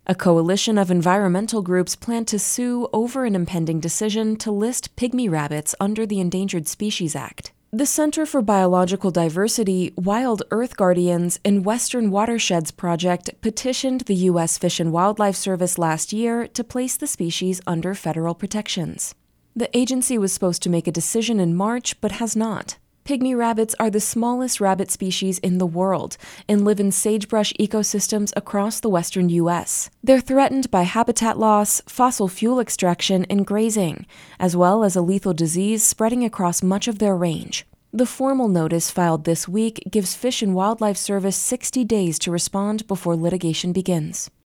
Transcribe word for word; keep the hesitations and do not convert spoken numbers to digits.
A coalition of environmental groups plan to sue over an impending decision to list pygmy rabbits under the Endangered Species Act. The Center for Biological Diversity, Wild Earth Guardians, and Western Watersheds Project petitioned the U S Fish and Wildlife Service last year to place the species under federal protections. The agency was supposed to make a decision in March, but has not. Pygmy rabbits are the smallest rabbit species in the world and live in sagebrush ecosystems across the western U S. They're threatened by habitat loss, fossil fuel extraction, and grazing, as well as a lethal disease spreading across much of their range. The formal notice filed this week gives Fish and Wildlife Service sixty days to respond before litigation begins.